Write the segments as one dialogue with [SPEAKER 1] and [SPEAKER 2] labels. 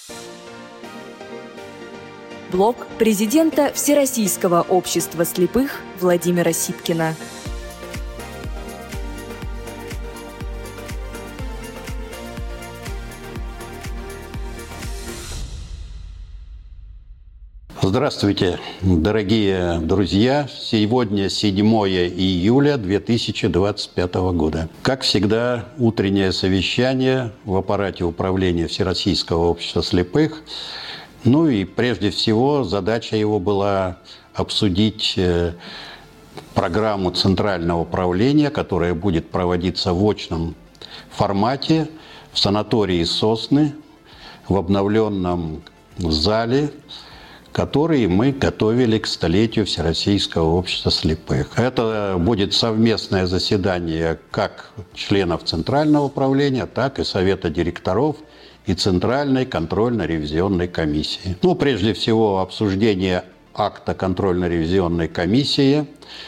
[SPEAKER 1] Блог президента Всероссийского общества слепых Владимира Сипкина.
[SPEAKER 2] Здравствуйте, дорогие друзья! Сегодня 7 июля 2025 года. Как всегда, утреннее совещание в аппарате управления Всероссийского общества слепых. Ну и прежде всего задача его была обсудить программу центрального управления, которая будет проводиться в очном формате в санатории «Сосны» в обновленном зале, который мы готовили к столетию Всероссийского общества слепых. Это будет совместное заседание как членов Центрального управления, так и Совета директоров и Центральной контрольно-ревизионной комиссии. Прежде всего, обсуждение акта контрольно-ревизионной комиссии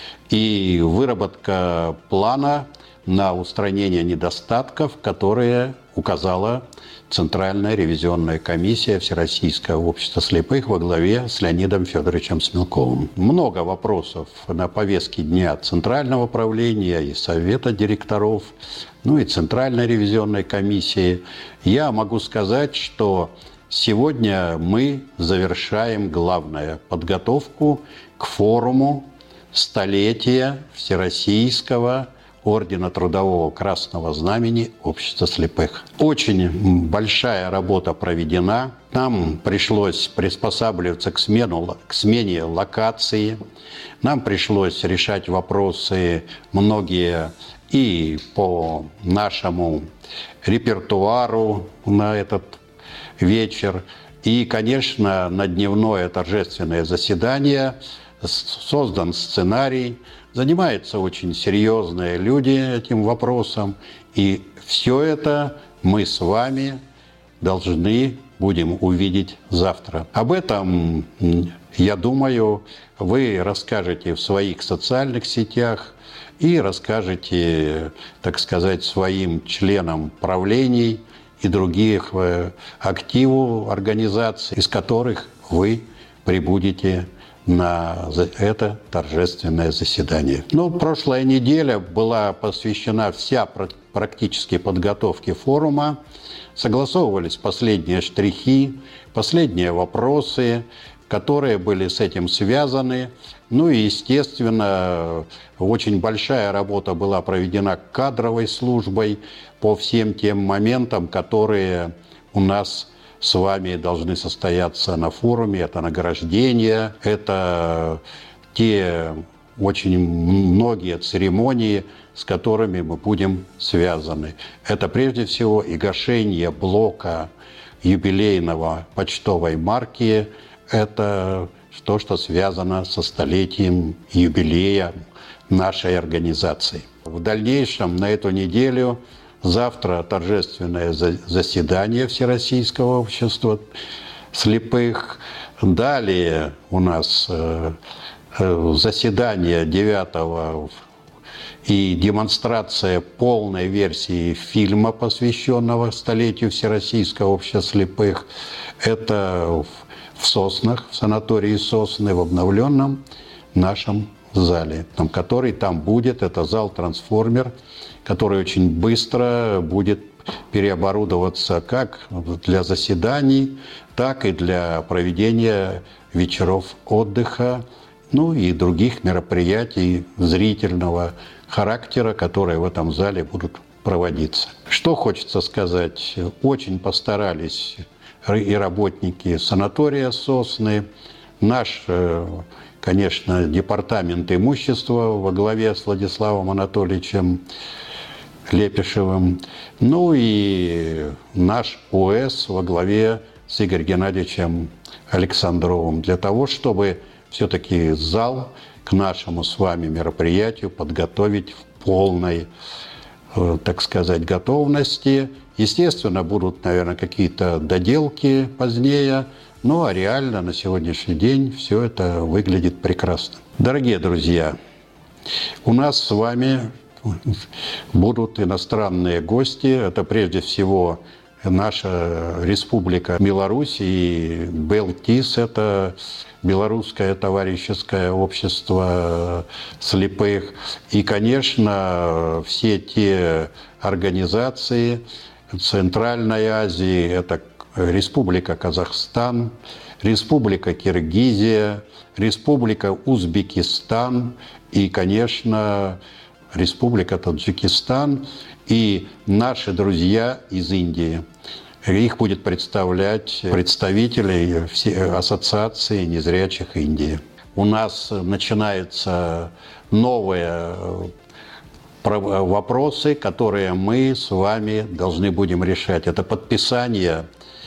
[SPEAKER 2] и выработка плана на устранение недостатков, которые указала Центральная ревизионная комиссия Всероссийского общества слепых во главе с Леонидом Федоровичем Смелковым. Много вопросов на повестке дня Центрального управления и Совета директоров, и Центральной ревизионной комиссии. Я могу сказать, что сегодня мы завершаем главное – подготовку к форуму столетия Всероссийского Ордена Трудового Красного Знамени Общества слепых. Очень большая работа проведена. Нам пришлось приспосабливаться к смене локации. Нам пришлось решать вопросы многие и по нашему репертуару на этот вечер. И, конечно, на дневное торжественное заседание создан сценарий. Занимаются очень серьезные люди этим вопросом. И все это мы с вами должны будем увидеть завтра. Об этом, я думаю, вы расскажете в своих социальных сетях и расскажете, так сказать, своим членам правлений и других активов организаций, из которых вы прибудете на это торжественное заседание. Прошлая неделя была посвящена вся практически подготовке форума. Согласовывались последние штрихи, последние вопросы, которые были с этим связаны. И, естественно, очень большая работа была проведена кадровой службой по всем тем моментам, которые у нас с вами должны состояться на форуме. Это награждение, это те очень многие церемонии, с которыми мы будем связаны. Это прежде всего и гашение блока юбилейного почтовой марки. Это то, что связано со столетием юбилея нашей организации. В дальнейшем на эту неделю завтра торжественное заседание Всероссийского общества слепых. Далее у нас заседание 9 и демонстрация полной версии фильма, посвященного столетию Всероссийского общества слепых. Это в Соснах, в санатории «Сосны», в обновленном нашем зале, который там будет. Это зал-трансформер, который очень быстро будет переоборудоваться как для заседаний, так и для проведения вечеров отдыха, и других мероприятий зрительного характера, которые в этом зале будут проводиться. Что хочется сказать? Очень постарались и работники санатория «Сосны», наш, конечно, департамент имущества во главе с Владиславом Анатольевичем Лепешевым, и наш ОС во главе с Игорем Геннадьевичем Александровым, для того, чтобы все-таки зал к нашему с вами мероприятию подготовить в полной, так сказать, готовности. Естественно, будут, наверное, какие-то доделки позднее, а реально на сегодняшний день все это выглядит прекрасно. Дорогие друзья, у нас с вами будут иностранные гости. Это прежде всего наша республика Беларусь и БелТИС – это Белорусское товарищеское общество слепых. И, конечно, все те организации Центральной Азии – это Республика Казахстан, Республика Киргизия, Республика Узбекистан и, конечно, Республика Таджикистан и наши друзья из Индии. Их будет представлять представители Ассоциации незрячих Индии. У нас начинаются новые вопросы, которые мы с вами должны будем решать. Это подписание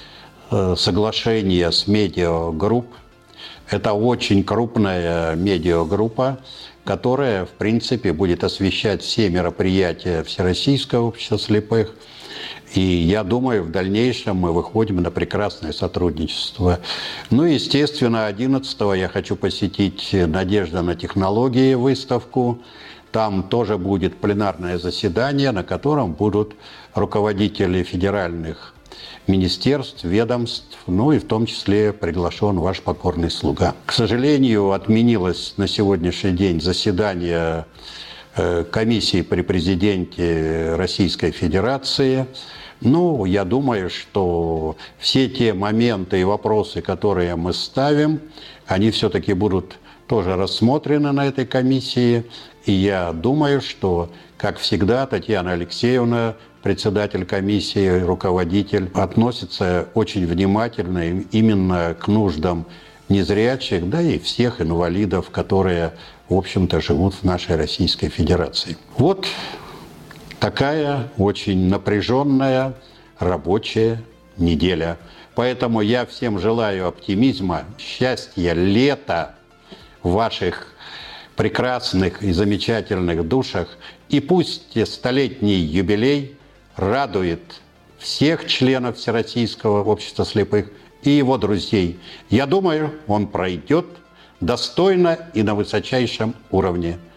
[SPEAKER 2] соглашения с медиагрупп. Это очень крупная медиагруппа, которая, в принципе, будет освещать все мероприятия Всероссийского общества слепых. И я думаю, в дальнейшем мы выходим на прекрасное сотрудничество. Ну, естественно, 11-го я хочу посетить «Надежда на технологии» выставку. Там тоже будет пленарное заседание, на котором будут руководители федеральных министерств, ведомств, ну и в том числе приглашен ваш покорный слуга. К сожалению, отменилось на сегодняшний день заседание комиссии при президенте Российской Федерации. Ну, я думаю, что все те моменты и вопросы, которые мы ставим, они все-таки будут тоже рассмотрены на этой комиссии. И я думаю, что, как всегда, Татьяна Алексеевна, председатель комиссии, руководитель, относится очень внимательно именно к нуждам незрячих, да и всех инвалидов, которые, в общем-то, живут в нашей Российской Федерации. Вот такая очень напряженная рабочая неделя. Поэтому я всем желаю оптимизма, счастья, лета в ваших прекрасных и замечательных душах. И пусть столетний юбилей радует всех членов Всероссийского общества слепых и его друзей. Я думаю, он пройдет достойно и на высочайшем уровне.